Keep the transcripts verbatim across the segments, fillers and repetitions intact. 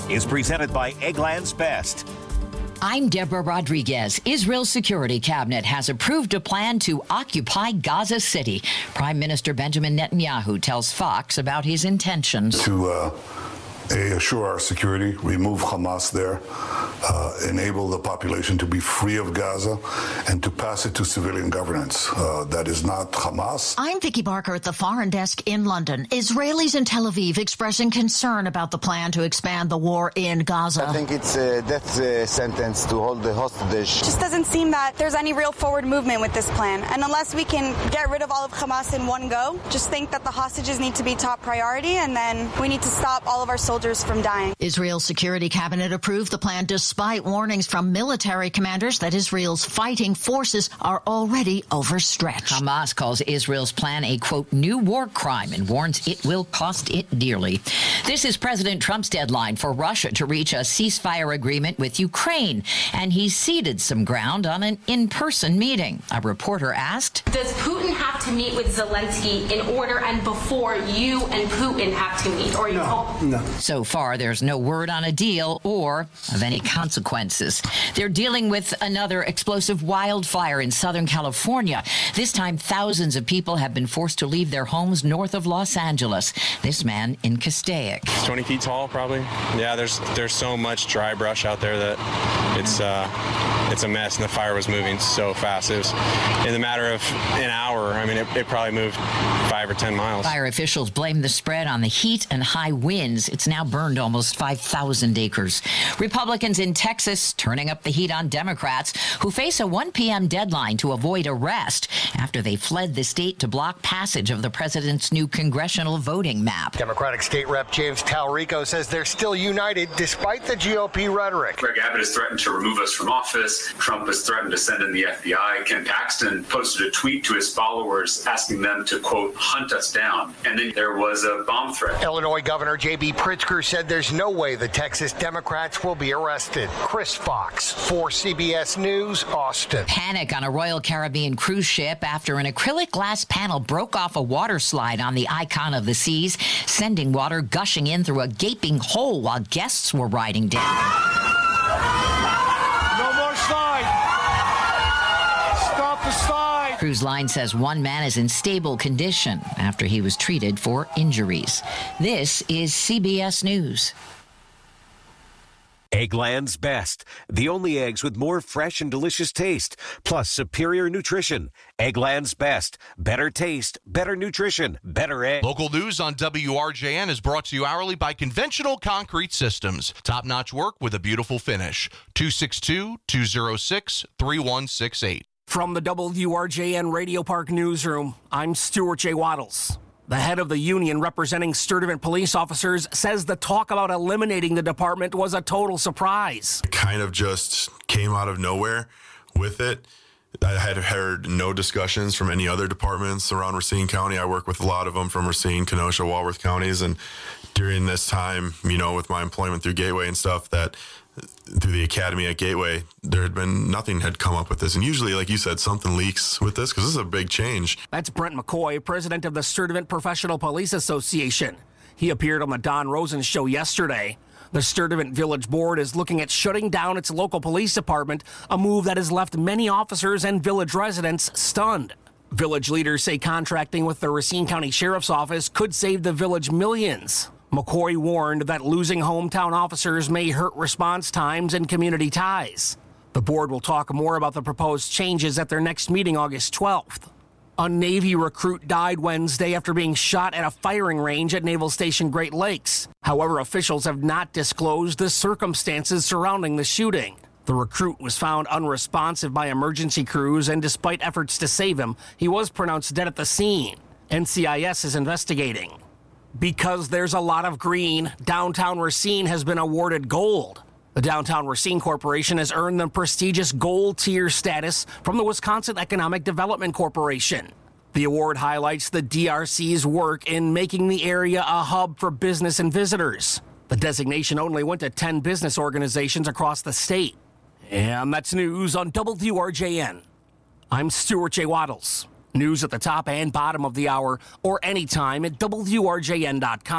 is presented by Eggland's Best. I'm Deborah Rodriguez. Israel's security cabinet has approved a plan to occupy Gaza City. Prime Minister Benjamin Netanyahu tells Fox about his intentions. To uh, A, assure our security, remove Hamas there, uh, enable the population to be free of Gaza, and to pass it to civilian governance. Uh, that is not Hamas. I'm Vicky Barker at the Foreign Desk in London. Israelis in Tel Aviv expressing concern about the plan to expand the war in Gaza. I think it's a death uh, sentence to hold the hostage. It just doesn't seem that there's any real forward movement with this plan. And unless we can get rid of all of Hamas in one go, just think that the hostages need to be top priority, and then we need to stop all of our soldiers from dying. Israel's security cabinet approved the plan despite warnings from military commanders that Israel's fighting forces are already overstretched. Hamas calls Israel's plan a, quote, new war crime and warns it will cost it dearly. This is President Trump's deadline for Russia to reach a ceasefire agreement with Ukraine, and he ceded some ground on an in-person meeting. A reporter asked, does Putin have to meet with Zelensky in order and before you and Putin have to meet? Or you no, no. So far, there's no word on a deal or of any consequences. They're dealing with another explosive wildfire in Southern California. This time, thousands of people have been forced to leave their homes north of Los Angeles. This man in Castaic. twenty feet tall, probably. Yeah, there's there's so much dry brush out there that it's uh, it's a mess, and the fire was moving so fast. It was in the matter of an hour. I mean, it, it probably moved five or ten miles. Fire officials blame the spread on the heat and high winds. It's now burned almost five thousand acres. Republicans in Texas turning up the heat on Democrats who face a one p.m. deadline to avoid arrest after they fled the state to block passage of the president's new congressional voting map. Democratic State Rep James Talrico says they're still united despite the G O P rhetoric. Greg Abbott has threatened to remove us from office. Trump has threatened to send in the F B I. Ken Paxton posted a tweet to his followers asking them to, quote, hunt us down. And then there was a bomb threat. Illinois Governor J B Pritzker said there's no way the Texas Democrats will be arrested. Chris Fox for C B S News, Austin. Panic on a Royal Caribbean cruise ship after an acrylic glass panel broke off a water slide on the Icon of the Seas, sending water gushing in through a gaping hole while guests were riding down. No more slide. Stop the slide. Cruise Line says one man is in stable condition after he was treated for injuries. This is C B S News. Eggland's Best, the only eggs with more fresh and delicious taste, plus superior nutrition. Eggland's Best, better taste, better nutrition, better egg. Local news on W R J N is brought to you hourly by Conventional Concrete Systems. Top-notch work with a beautiful finish. two six two, two oh six, three one six eight. From the W R J N Radio Park Newsroom, I'm Stuart J. Waddles. The head of the union representing Sturtevant police officers says the talk about eliminating the department was a total surprise. It kind of just came out of nowhere with it. I had heard no discussions from any other departments around Racine County. I work with a lot of them from Racine, Kenosha, Walworth counties. And during this time, you know, with my employment through Gateway and stuff, that through the academy at Gateway, there had been nothing had come up with this. And usually, like you said, something leaks with this because this is a big change. That's Brent McCoy, president of the Sturtevant Professional Police Association. He appeared on the Don Rosen show yesterday. The Sturtevant Village Board is looking at shutting down its local police department, a move that has left many officers and village residents stunned. Village leaders say contracting with the Racine County Sheriff's Office could save the village millions. McCoy warned that losing hometown officers may hurt response times and community ties. The board will talk more about the proposed changes at their next meeting August twelfth. A Navy recruit died Wednesday after being shot at a firing range at Naval Station Great Lakes. However, officials have not disclosed the circumstances surrounding the shooting. The recruit was found unresponsive by emergency crews, and despite efforts to save him, he was pronounced dead at the scene. N C I S is investigating. Because there's a lot of green, downtown Racine has been awarded gold. The Downtown Racine Corporation has earned the prestigious gold tier status from the Wisconsin Economic Development Corporation. The award highlights the D R C's work in making the area a hub for business and visitors. The designation only went to ten business organizations across the state. And that's news on W R J N. I'm Stuart J. Waddles. News at the top and bottom of the hour, or anytime at W R J N dot com.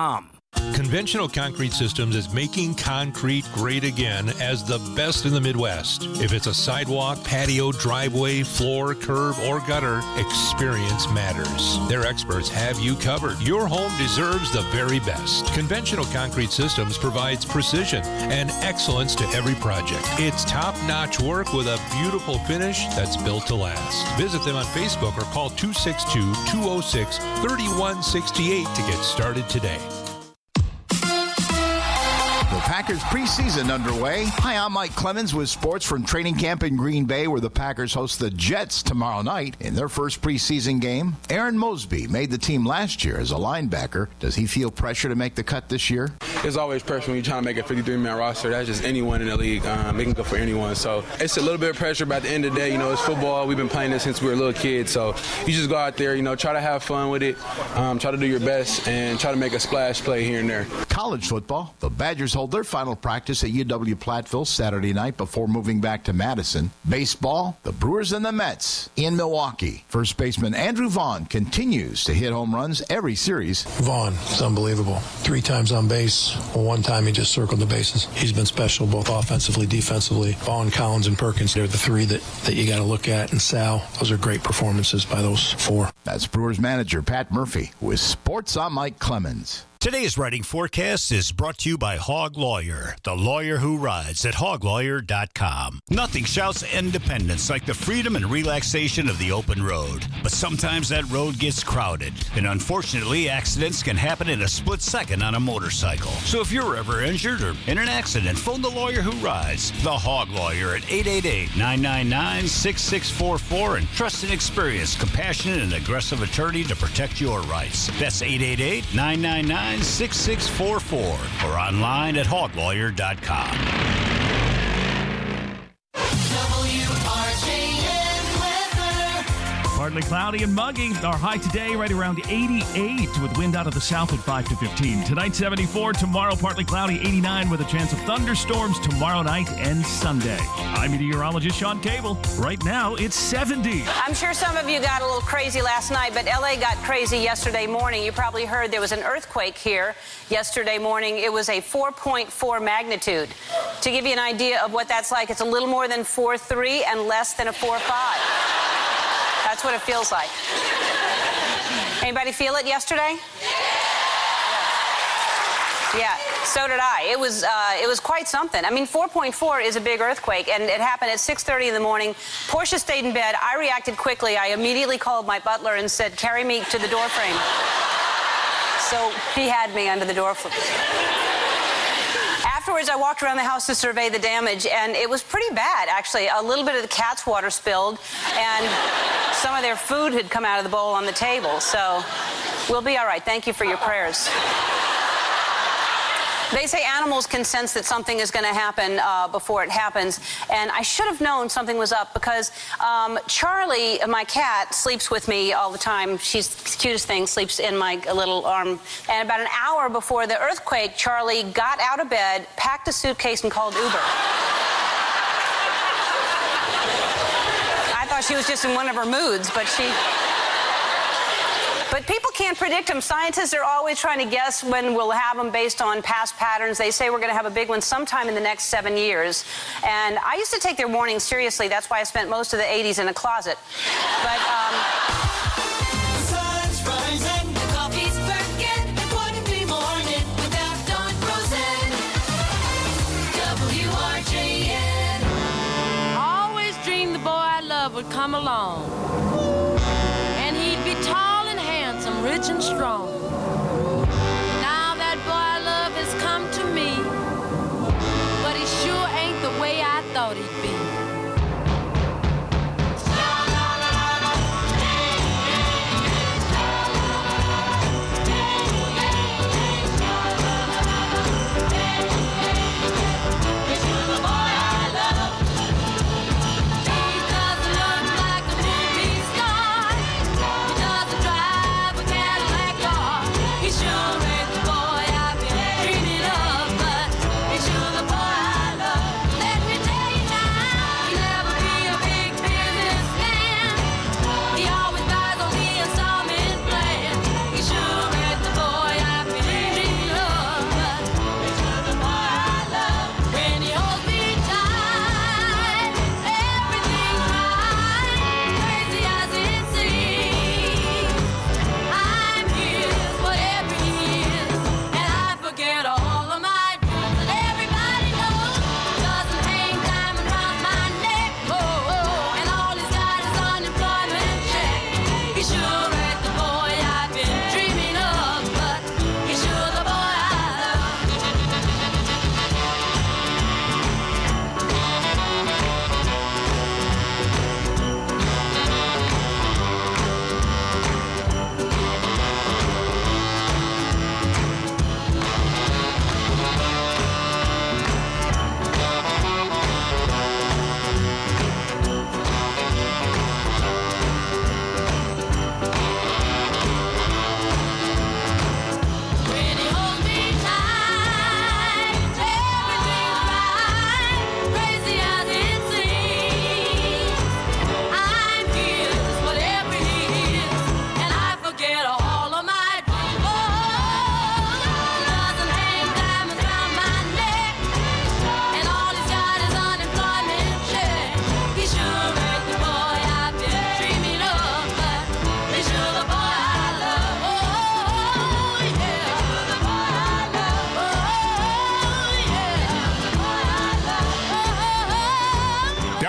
Conventional Concrete Systems is making concrete great again as the best in the Midwest. If it's a sidewalk, patio, driveway, floor, curb, or gutter, experience matters. Their experts have you covered. Your home deserves the very best. Conventional Concrete Systems provides precision and excellence to every project. It's top-notch work with a beautiful finish that's built to last. Visit them on Facebook or call two six two, two oh six, three one six eight to get started today. Packers preseason underway. Hi, I'm Mike Clemens with sports from training camp in Green Bay, where the Packers host the Jets tomorrow night in their first preseason game. Aaron Mosby made the team last year as a linebacker. Does he feel pressure to make the cut this year? There's always pressure when you're trying to make a fifty-three man roster. That's just anyone in the league. Um, they can go for anyone. So it's a little bit of pressure, but at the end of the day, you know, it's football. We've been playing this since we were little kids. So you just go out there, you know, try to have fun with it, um, try to do your best, and try to make a splash play here and there. College football. The Badgers hold their final practice at U W Platteville Saturday night before moving back to Madison. Baseball, the Brewers and the Mets in Milwaukee. First baseman Andrew Vaughn continues to hit home runs every series. Vaughn is unbelievable. Three times on base. One time he just circled the bases. He's been special both offensively, defensively. Vaughn, Collins, and Perkins, they're the three that, that you got to look at. And Sal, those are great performances by those four. That's Brewers manager Pat Murphy with Sports. I'm Mike Clemens. Today's writing forecast is brought to you by Hog Lawyer, the lawyer who rides at hog lawyer dot com. Nothing shouts independence like the freedom and relaxation of the open road. But sometimes that road gets crowded, and unfortunately, accidents can happen in a split second on a motorcycle. So if you're ever injured or in an accident, phone the lawyer who rides, the Hog Lawyer, at eight eight eight, nine nine nine, six six four four, and trust an experienced, compassionate, and aggressive attorney to protect your rights. That's eight eight eight, nine nine nine, six six four four or online at hog lawyer dot com. Partly cloudy and muggy. Our high today right around eighty-eight with wind out of the south at five to fifteen. Tonight seventy-four. Tomorrow partly cloudy, eighty-nine with a chance of thunderstorms tomorrow night and Sunday. I'm meteorologist Sean Cable. Right now it's seventy. I'm sure some of you got a little crazy last night, but L A got crazy yesterday morning. You probably heard there was an earthquake here yesterday morning. It was a four point four magnitude. To give you an idea of what that's like, it's a little more than four point three and less than a four point five. That's what it feels like. Anybody feel it yesterday? Yeah, so did I. It was uh, it was quite something. I mean, four point four is a big earthquake, and it happened at six thirty in the morning. Portia stayed in bed. I reacted quickly. I immediately called my butler and said, carry me to the door frame. So he had me under the door frame. Afterwards, I walked around the house to survey the damage, and it was pretty bad, actually. A little bit of the cat's water spilled, and some of their food had come out of the bowl on the table. So we'll be all right. Thank you for your prayers. They say animals can sense that something is going to happen uh, before it happens, and I should have known something was up because um, Charlie, my cat, sleeps with me all the time. She's the cutest thing, sleeps in my little arm. And about an hour before the earthquake, Charlie got out of bed, packed a suitcase, and called Uber. I thought she was just in one of her moods, but she... But people can't predict them. Scientists are always trying to guess when we'll have them based on past patterns. They say we're going to have a big one sometime in the next seven years. And I used to take their warnings seriously. That's why I spent most of the eighties in a closet. But, um... The sun's rising, the coffee's perking, one in the morning without Dawn Frozen. W R J N. Always dreamed the boy I love would come along. And he'd be tall, rich and strong. Now that boy I love has come to me, but he sure ain't the way I thought he'd be.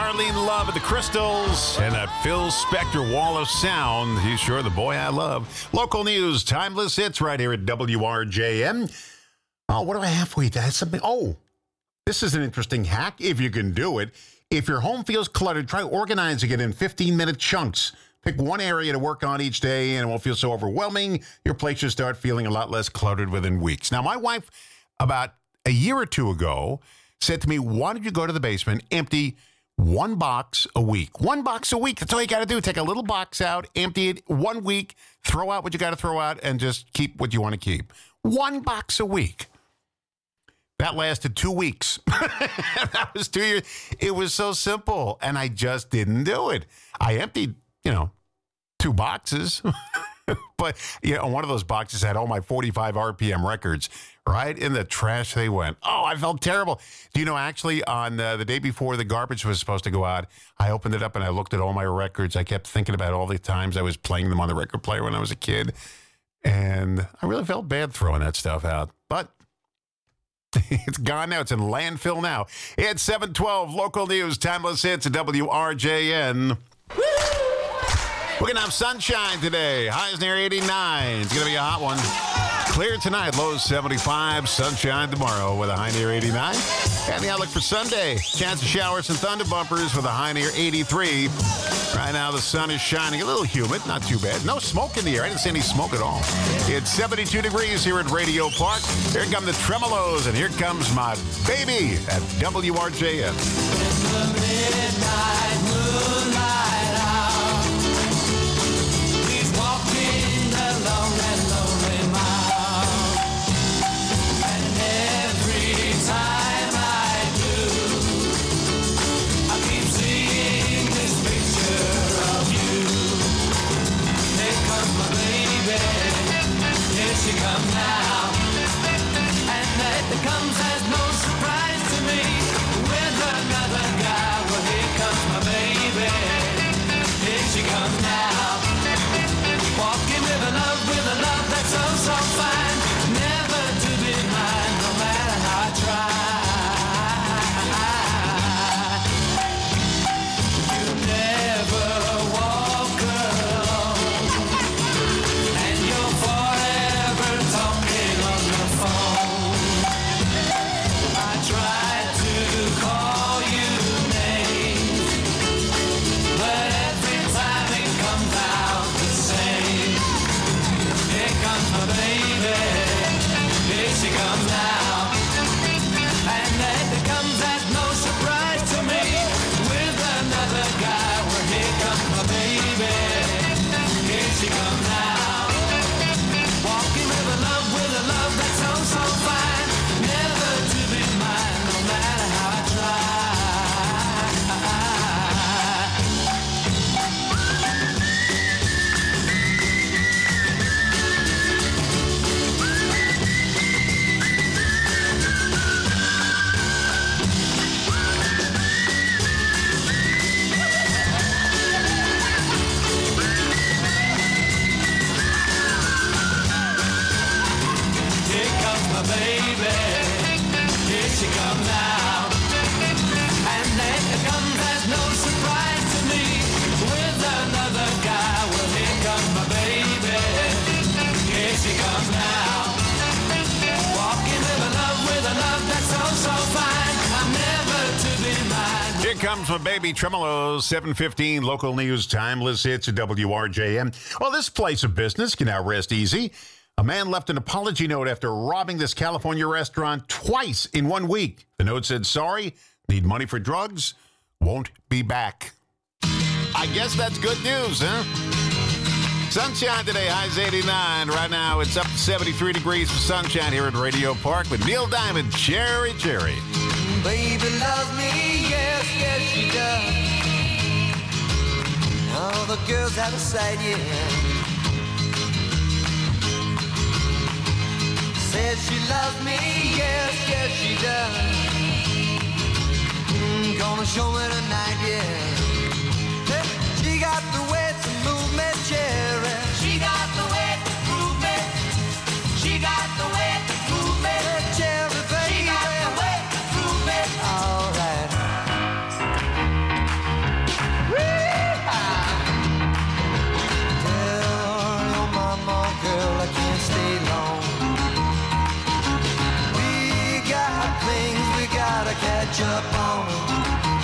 Arlene Love at the Crystals and that Phil Spector Wall of Sound. He's sure the boy I love. Local news, timeless hits right here at W R J M. Oh, what do I have for you? That's something. Oh, this is an interesting hack if you can do it. If your home feels cluttered, try organizing it in fifteen-minute chunks. Pick one area to work on each day, and it won't feel so overwhelming. Your place should start feeling a lot less cluttered within weeks. Now, my wife, about a year or two ago, said to me, why don't you go to the basement, empty one box a week? One box a week. That's all you got to do. Take a little box out, empty it one week, throw out what you got to throw out, and just keep what you want to keep. One box a week. That lasted two weeks. That was two years. It was so simple, and I just didn't do it. I emptied, you know, two boxes. But, you know, one of those boxes had all my forty-five R P M records. Right in the trash they went. Oh, I felt terrible. Do you know, actually, on uh, the day before the garbage was supposed to go out, I opened it up and I looked at all my records. I kept thinking about all the times I was playing them on the record player when I was a kid. And I really felt bad throwing that stuff out. But it's gone now. It's in landfill now. It's seven twelve, local news, timeless hits at W R J N. Woo! We're going to have sunshine today. Highs near eighty-nine. It's going to be a hot one. Clear tonight, lows seventy-five. Sunshine tomorrow with a high near eighty-nine. And the outlook for Sunday. Chance of showers and thunder bumpers with a high near eighty-three. Right now, the sun is shining. A little humid. Not too bad. No smoke in the air. I didn't see any smoke at all. It's seventy-two degrees here at Radio Park. Here come the Tremolos, and here comes my baby at W R J N. Midnight moonlight out. He's walking along that lonely mile, and every time I do, I keep seeing this picture of you. Here comes my baby, here she comes now, and that comes as no surprise to me. With another guy, well, here comes my baby. Here she comes now. Walking with a love, with a love that's so, so fine. Never to be mine, no matter how I try. You never walk alone, and you're forever talking on the phone. I tried to call you names, but every time it comes out the same. Here comes my baby, here she comes now, and that comes as no surprise to me. With another guy, well, here comes my baby, here she comes now. Walking with a love, with a love that's so, so fine. Never to be mine, no matter how I try. Here comes my baby, here she comes now, and then it comes as no surprise to me. With another guy, well, here comes my baby, here she comes now. Walking with a love, with a love that's so, so fine. I'm never to be mine. Here comes my baby Tremolos, seven fifteen, local news, timeless hits at W R J M. Well, this place of business can now rest easy. A man left an apology note after robbing this California restaurant twice in one week. The note said, sorry, need money for drugs, won't be back. I guess that's good news, huh? Sunshine today, highs eighty-nine. Right now, it's up to seventy-three degrees for sunshine here at Radio Park with Neil Diamond, Cherry Cherry. Baby loves me, yes, yes she does. All the girls have a side, yeah. Says she loves me, yes, yes she does. Mm, gonna show her tonight, yeah. Hey, she got the way to move me, Cherry. She got the way to move me. She got the way to move me, Cherry, baby. She got the way to move me. All right. gotta catch up on it.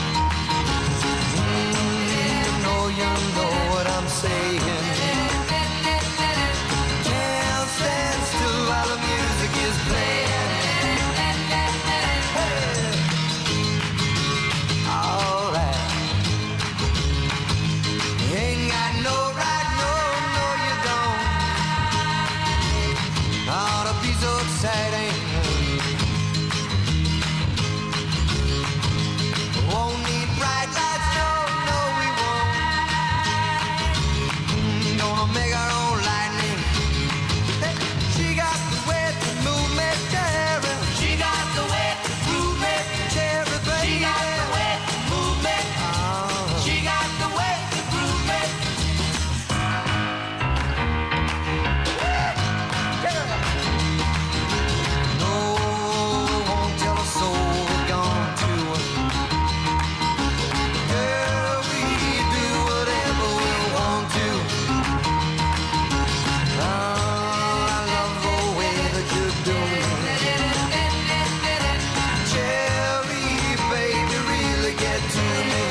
Mm, you know, you know what I'm saying. Can't stand still while the music is playing. Hey. All right. You ain't got no right, no, no, you don't. Ought to be so exciting. Won't need bright lights, no, no, we won't. Mm, gonna make our own lightning. She got the way to move me, Terry. She got the way to move me, Terry, baby. She got the way to move me. Oh. She got the way to groove me. No, won't tell a soul we're gone to. Girl, we do whatever we want to. Oh, I love the way that you're doing it. Cherry, baby, really get to me.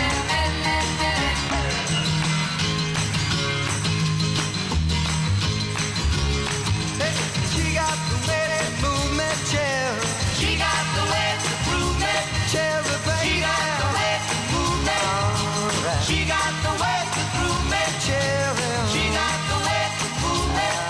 Hey, she got the way to move me, Cherry. She got the way to prove me, Cherry, baby. She got the way to move me. All right. She got the way to prove me, Cherry. She got the way to move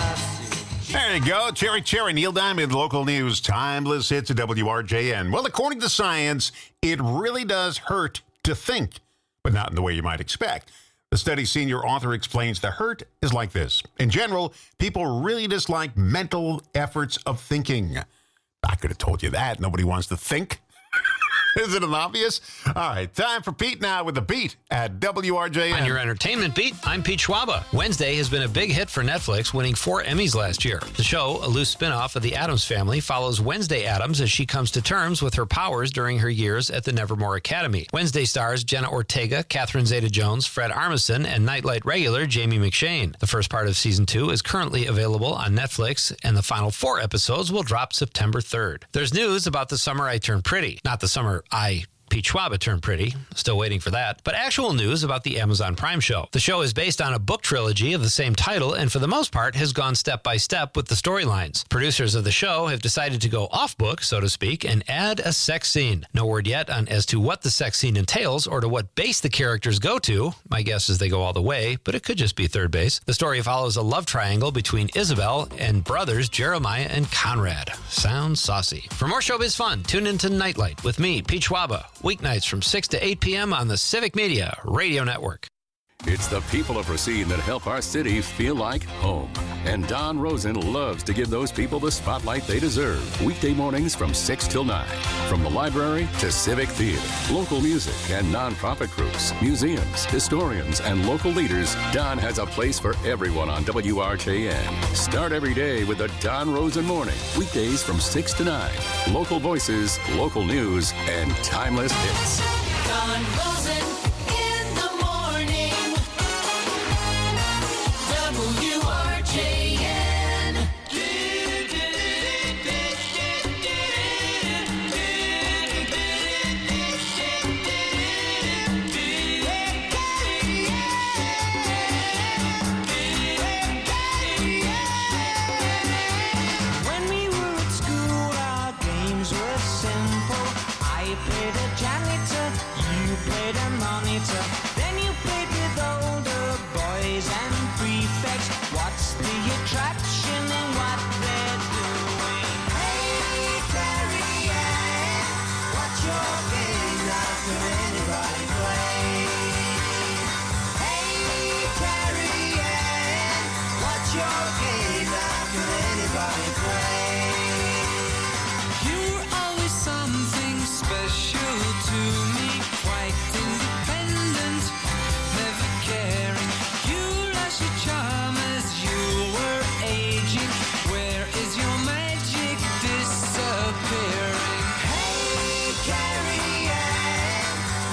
me. There you go. Cherry Cherry, Neil Diamond, local news, timeless hits at W R J N. Well, according to science, it really does hurt to think, but not in the way you might expect. The study's senior author explains the hurt is like this. In general, people really dislike mental efforts of thinking. I could have told you that. Nobody wants to think. Isn't it obvious? All right, time for Pete now with the beat at W R J N. On your entertainment beat, I'm Pete Schwaba. Wednesday has been a big hit for Netflix, winning four Emmys last year. The show, a loose spin-off of The Addams Family, follows Wednesday Addams as she comes to terms with her powers during her years at the Nevermore Academy. Wednesday stars Jenna Ortega, Catherine Zeta-Jones, Fred Armisen, and Nightlight regular Jamie McShane. The first part of season two is currently available on Netflix, and the final four episodes will drop September third. There's news about The Summer I Turned Pretty, not The Summer I, Pete Schwaba, turned pretty. Still waiting for that. But actual news about the Amazon Prime show. The show is based on a book trilogy of the same title and for the most part has gone step by step with the storylines. Producers of the show have decided to go off book, so to speak, and add a sex scene. No word yet on as to what the sex scene entails or to what base the characters go to. My guess is they go all the way, but it could just be third base. The story follows a love triangle between Isabel and brothers Jeremiah and Conrad. Sounds saucy. For more showbiz fun, tune into Nightlight with me, Pete Schwaba. Weeknights from six to eight p.m. on the Civic Media Radio Network. It's the people of Racine that help our city feel like home. And Don Rosen loves to give those people the spotlight they deserve. Weekday mornings from six till nine. From the library to Civic Theater, local music and nonprofit groups, museums, historians, and local leaders, Don has a place for everyone on W R J N. Start every day with the Don Rosen Morning. Weekdays from six to nine. Local voices, local news, and timeless hits. Don Rosen in the morning. W R J N. When we were at school, our games were simple. I played a janitor, you played a monitor. Then you played with older boys and prefects. What's the attraction in what they're doing? Hey, Terry Ann, what's your game? How can anybody play? Hey, Terry Ann, what's your game? How can anybody play? You're always something special to me, quite independent, never caring. You lost your charm as you were aging. Where is your magic disappearing? Hey, Carrie Ann,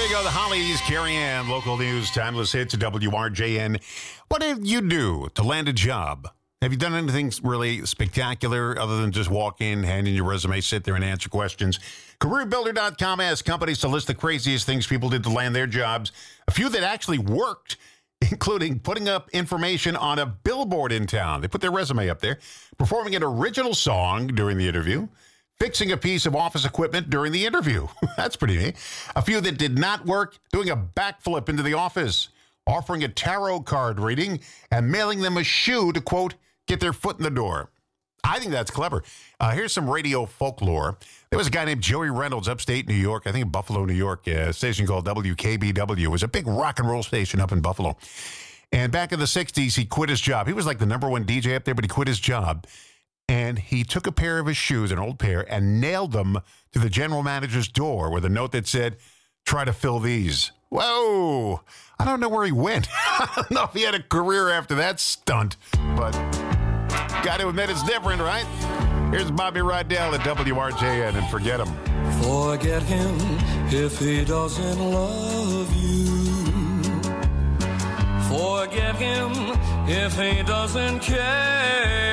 we go. The Hollies, Carrie Ann, local news, timeless hits at W R J N. What did you do to land a job? Have you done anything really spectacular other than just walk in, hand in your resume, sit there and answer questions? Career Builder dot com asks companies to list the craziest things people did to land their jobs. A few that actually worked, including putting up information on a billboard in town. They put their resume up there. Performing an original song during the interview. Fixing a piece of office equipment during the interview. That's pretty neat. A few that did not work, doing a backflip into the office, offering a tarot card reading, and mailing them a shoe to, quote, get their foot in the door. I think that's clever. Uh, here's some radio folklore. There was a guy named Joey Reynolds, upstate New York, I think in Buffalo, New York, a station called W K B W. It was a big rock and roll station up in Buffalo. And back in the sixties, he quit his job. He was like the number one D J up there, but he quit his job. And he took a pair of his shoes, an old pair, and nailed them to the general manager's door with a note that said, try to fill these. Whoa. I don't know where he went. I don't know if he had a career after that stunt, but got to admit it's different, right? Here's Bobby Rydell at W R J N, and forget him. Forget him if he doesn't love you. Forget him if he doesn't care.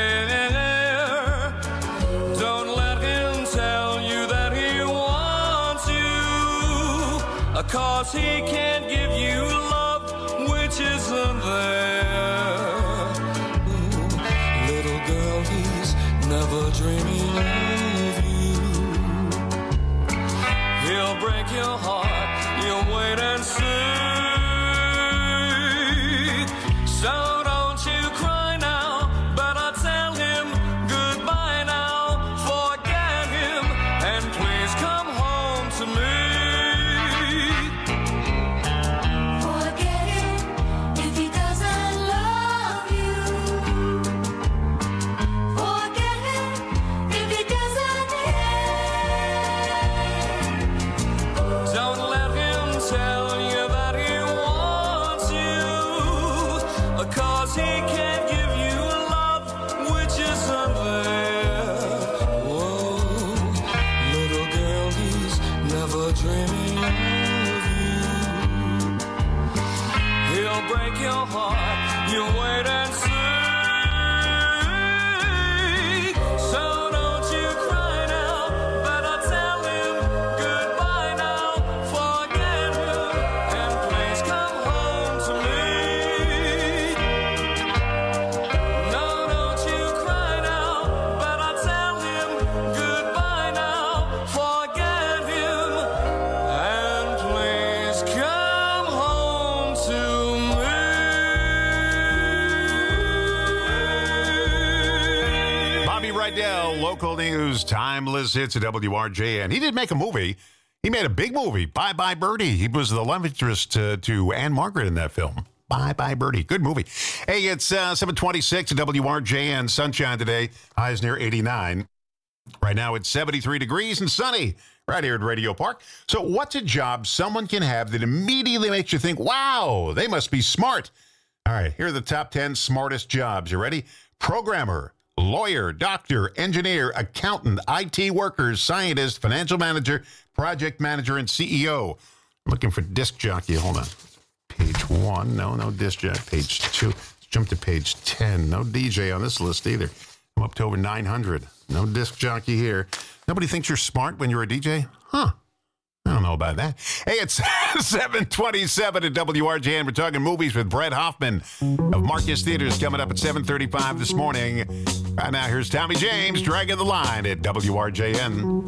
Don't let him tell you that he wants you, 'cause he can't give you love which isn't there. Little girl, he's never dreaming of you. He'll break your heart, you'll wait and see. So don't you cry now, better tell him goodbye now. Forget him and please come home to me. Forget him if he doesn't love you. Forget him if he doesn't care. Don't let him tell you that he wants you, 'cause he can't give you love which isn't there. Whoa, little girl, he's never dreaming of you. He'll break your heart, you wait and see. So don't you cry now, better tell him goodbye now. Forget him and please come home to me. No, don't you cry now, better tell him goodbye now. Forget him and please come home to me. Bobby Rydell, local news, timeless hits at W R J N. He did make a movie. He made a big movie, Bye Bye Birdie. He was the love interest to, to Anne Margaret in that film. Bye Bye Birdie. Good movie. Hey, it's uh, seven twenty-six at W R J N. Sunshine today. Highs near eighty-nine. Right now it's seventy-three degrees and sunny right here at Radio Park. So what's a job someone can have that immediately makes you think, wow, they must be smart? All right, here are the top ten smartest jobs. You ready? Programmer, lawyer, doctor, engineer, accountant, I T workers, scientist, financial manager, project manager, and C E O. Looking for disc jockey. Hold on. Page one. No, no disc jockey. Page two. Let's jump to page ten. No D J on this list either. I'm up to over nine hundred. No disc jockey here. Nobody thinks you're smart when you're a D J? Huh. I don't know about that. Hey, it's seven twenty-seven at W R J N. We're talking movies with Brett Hoffman of Marcus Theaters coming up at seven thirty-five this morning. Right now, here's Tommy James dragging the line at W R J N.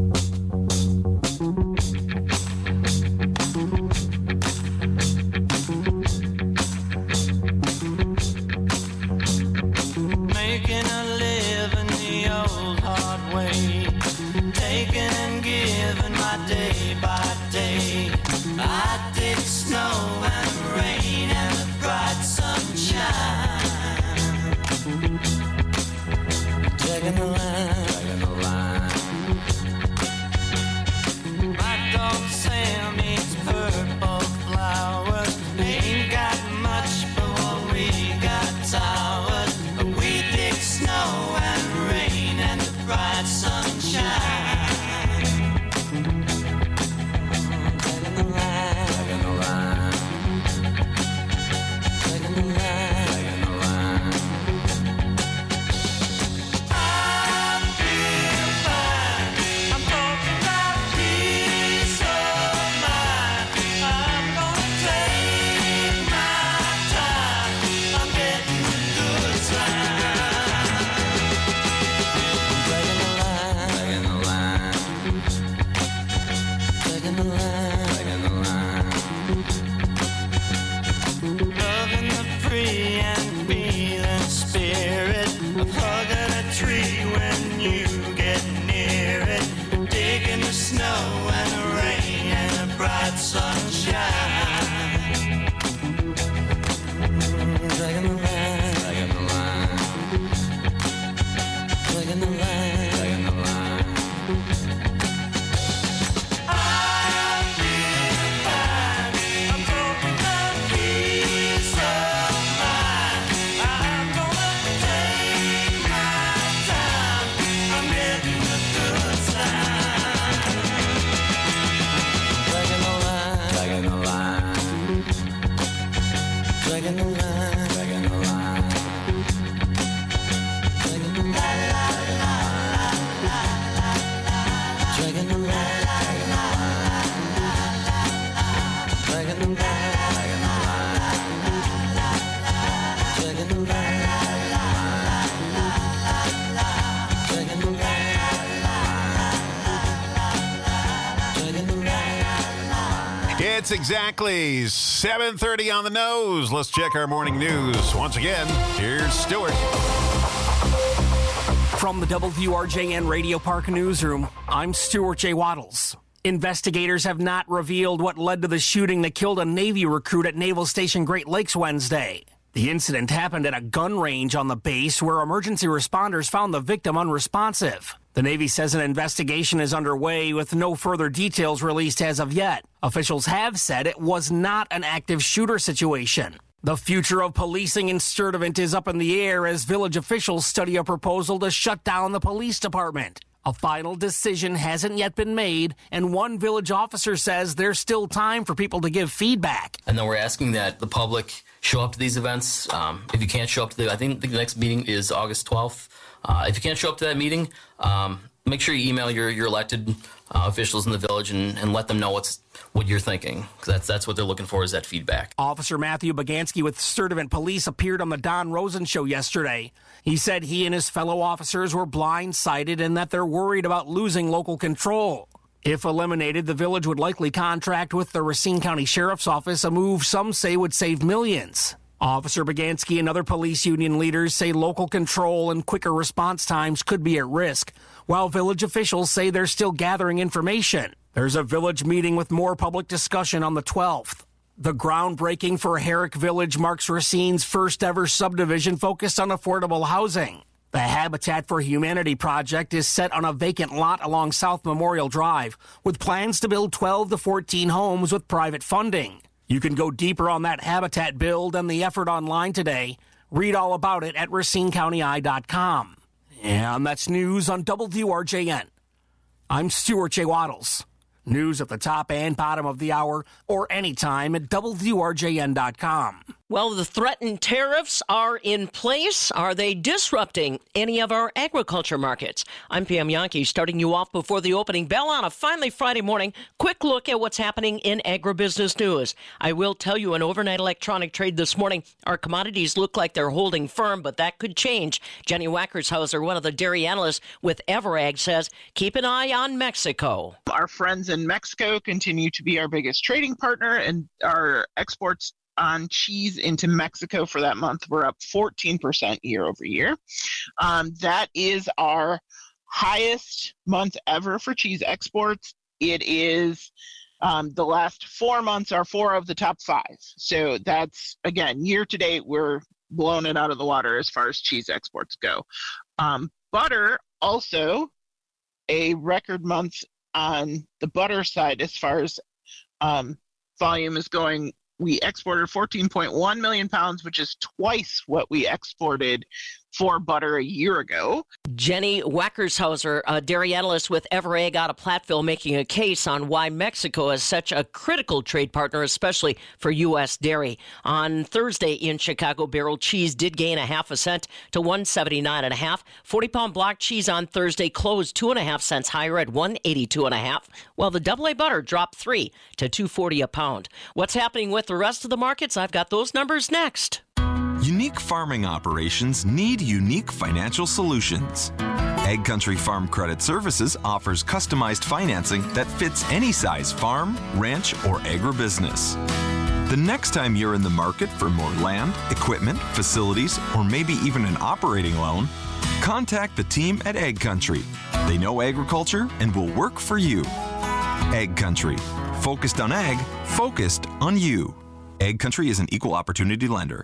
Making a living the old hard way, taking and giving my day by day. I did snow and rain and the bright sunshine. Taking the line, taking the line. Checking back in the line. Checking back. Checking back. It's exactly seven thirty on the nose. Let's check our morning news. Once again, here's Stuart. From the W R J N Radio Park Newsroom, I'm Stuart J. Waddles. Investigators have not revealed what led to the shooting that killed a Navy recruit at Naval Station Great Lakes Wednesday. The incident happened at a gun range on the base where emergency responders found the victim unresponsive. The Navy says an investigation is underway with no further details released as of yet. Officials have said it was not an active shooter situation. The future of policing in Sturtevant is up in the air as village officials study a proposal to shut down the police department. A final decision hasn't yet been made, and one village officer says there's still time for people to give feedback. And then we're asking that the public show up to these events. Um, if you can't show up to the, I think the next meeting is August twelfth. Uh, if you can't show up to that meeting, um, make sure you email your, your elected uh, officials in the village and, and let them know what's what you're thinking. That's that's what they're looking for, is that feedback. Officer Matthew Bagansky with Sturtevant Police appeared on the Don Rosen show yesterday. He said he and his fellow officers were blindsided and that they're worried about losing local control. If eliminated, the village would likely contract with the Racine County Sheriff's Office, a move some say would save millions. Officer Bagansky and other police union leaders say local control and quicker response times could be at risk, while village officials say they're still gathering information. There's a village meeting with more public discussion on the twelfth. The groundbreaking for Herrick Village marks Racine's first ever subdivision focused on affordable housing. The Habitat for Humanity project is set on a vacant lot along South Memorial Drive, with plans to build twelve to fourteen homes with private funding. You can go deeper on that Habitat build and the effort online today. Read all about it at racine county eye dot com. And that's news on W R J N. I'm Stuart J. Waddles. News at the top and bottom of the hour or anytime at W R J N dot com. Well, the threatened tariffs are in place. Are they disrupting any of our agriculture markets? I'm Pam Yankee, starting you off before the opening bell on a finally Friday morning. Quick look at what's happening in agribusiness news. I will tell you an overnight electronic trade this morning. Our commodities look like they're holding firm, but that could change. Jenny Wackershauser, one of the dairy analysts with Everag, says keep an eye on Mexico. Our friends in Mexico continue to be our biggest trading partner, and our exports on cheese into Mexico for that month were up fourteen percent year over year. Um, that is our highest month ever for cheese exports. It is um, the last four months are four of the top five. So that's, again, year to date, we're blowing it out of the water as far as cheese exports go. Um, butter, also a record month on the butter side as far as um, volume is going. We exported fourteen point one million pounds, which is twice what we exported for butter a year ago. Jenny Wackershauser, a dairy analyst with Everag out of Platteville, making a case on why Mexico is such a critical trade partner, especially for U S dairy. On Thursday in Chicago, barrel cheese did gain a half a cent to one seventy-nine and a half. forty-pound block cheese on Thursday closed two and a half cents higher at one eighty-two and a half, while the double A butter dropped three to two forty a pound. What's happening with the rest of the markets? I've got those numbers next. Unique farming operations need unique financial solutions. Ag Country Farm Credit Services offers customized financing that fits any size farm, ranch, or agribusiness. The next time you're in the market for more land, equipment, facilities, or maybe even an operating loan, contact the team at Ag Country. They know agriculture and will work for you. Ag Country. Focused on ag, focused on you. Ag Country is an equal opportunity lender.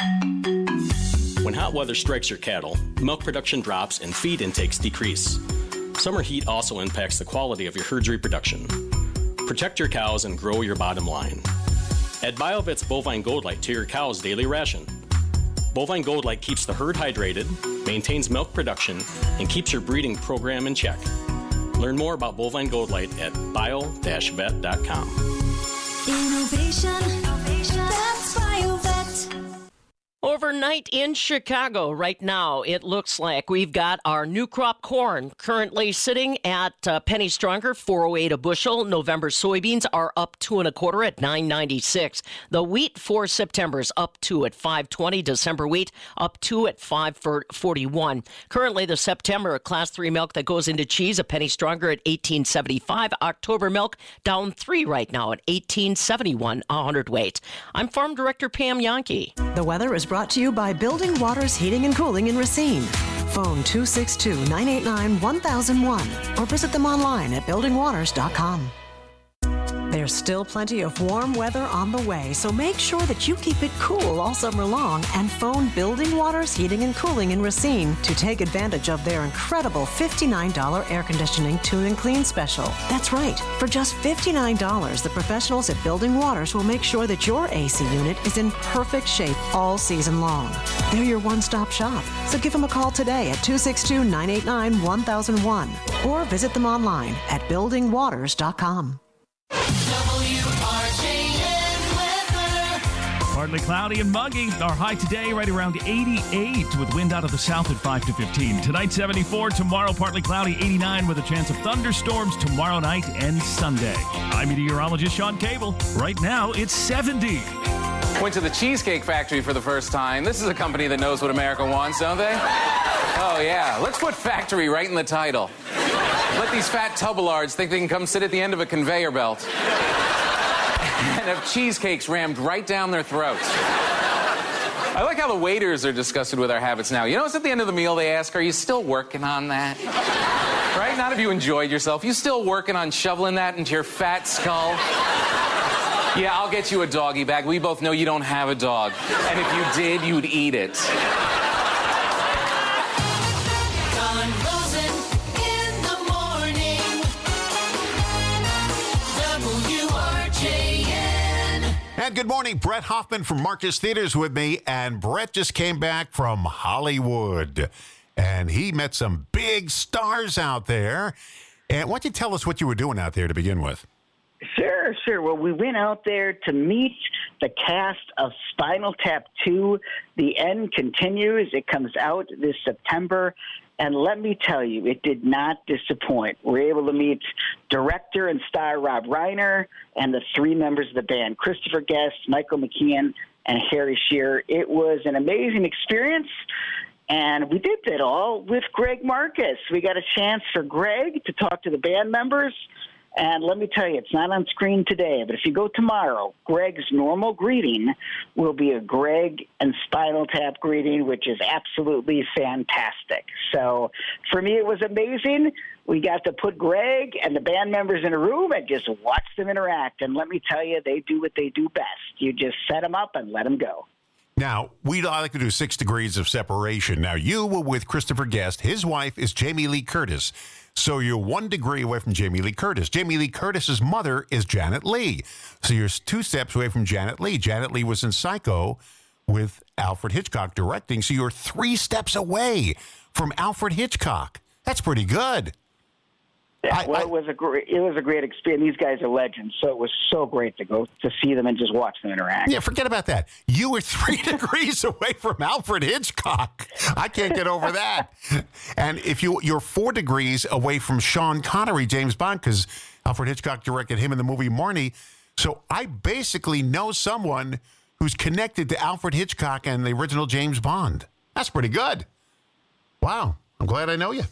When hot weather strikes your cattle, milk production drops and feed intakes decrease. Summer heat also impacts the quality of your herd's reproduction. Protect your cows and grow your bottom line. Add BioVet's Bovine Gold Light to your cow's daily ration. Bovine Gold Light keeps the herd hydrated, maintains milk production, and keeps your breeding program in check. Learn more about Bovine Gold Light at bio dash vet dot com. Innovation, that's BioVet. Over Overnight in Chicago right now, it looks like we've got our new crop corn currently sitting at uh, penny stronger, four oh eight a bushel. November soybeans are up two and a quarter at nine ninety-six. The wheat for September is up two at five twenty. December wheat up two at five forty-one. Currently, the September class three milk that goes into cheese a penny stronger at eighteen seventy-five. October milk down three right now at eighteen seventy-one a hundredweight. I'm Farm Director Pam Yankee. The weather is brought to you by Building Waters Heating and Cooling in Racine. Phone two six two, nine eight nine, one thousand one or visit them online at building waters dot com. There's still plenty of warm weather on the way, so make sure that you keep it cool all summer long and phone Building Waters Heating and Cooling in Racine to take advantage of their incredible fifty-nine dollars air conditioning tune and clean special. That's right. For just fifty-nine dollars, the professionals at Building Waters will make sure that your A C unit is in perfect shape all season long. They're your one-stop shop, so give them a call today at two six two, nine eight nine, one thousand one or visit them online at building waters dot com. Partly cloudy and muggy. Our high today right around eighty-eight with wind out of the south at five to fifteen. Tonight seventy-four, tomorrow partly cloudy eighty-nine with a chance of thunderstorms tomorrow night and Sunday. I'm meteorologist Sean Cable. Right now it's seventy. Went to the Cheesecake Factory for the first time. This is a company that knows what America wants, don't they? Oh, yeah. Let's put factory right in the title. Let these fat tubelards think they can come sit at the end of a conveyor belt and have cheesecakes rammed right down their throats. I like how the waiters are disgusted with our habits now. You notice at the end of the meal they ask, are you still working on that? Right? Not if you enjoyed yourself. You still working on shoveling that into your fat skull? Yeah, I'll get you a doggy bag. We both know you don't have a dog. And if you did, you'd eat it. Don Rosen in the morning. W R J N. And good morning, Brett Hoffman from Marcus Theaters with me. And Brett just came back from Hollywood. And he met some big stars out there. And why don't you tell us what you were doing out there to begin with? Sure, sure. Well, we went out there to meet the cast of Spinal Tap two. The End Continues. It comes out this September. And let me tell you, it did not disappoint. We were able to meet director and star Rob Reiner and the three members of the band, Christopher Guest, Michael McKean, and Harry Shearer. It was an amazing experience. And we did that all with Greg Marcus. We got a chance for Greg to talk to the band members. And let me tell you, it's not on screen today, but if you go tomorrow, Greg's normal greeting will be a Greg and Spinal Tap greeting, which is absolutely fantastic. So for me, it was amazing. We got to put Greg and the band members in a room and just watch them interact. And let me tell you, they do what they do best. You just set them up and let them go. Now, we like to do six degrees of separation. Now, you were with Christopher Guest. His wife is Jamie Lee Curtis. So you're one degree away from Jamie Lee Curtis. Jamie Lee Curtis's mother is Janet Leigh. So you're two steps away from Janet Leigh. Janet Leigh was in Psycho with Alfred Hitchcock directing. So you're three steps away from Alfred Hitchcock. That's pretty good. Yeah, well, I, I, it was a great, it was a great experience. These guys are legends, so it was so great to go to see them and just watch them interact. Yeah, forget about that. You were three degrees away from Alfred Hitchcock. I can't get over that. And if you you're four degrees away from Sean Connery, James Bond, because Alfred Hitchcock directed him in the movie Marnie. So I basically know someone who's connected to Alfred Hitchcock and the original James Bond. That's pretty good. Wow, I'm glad I know you.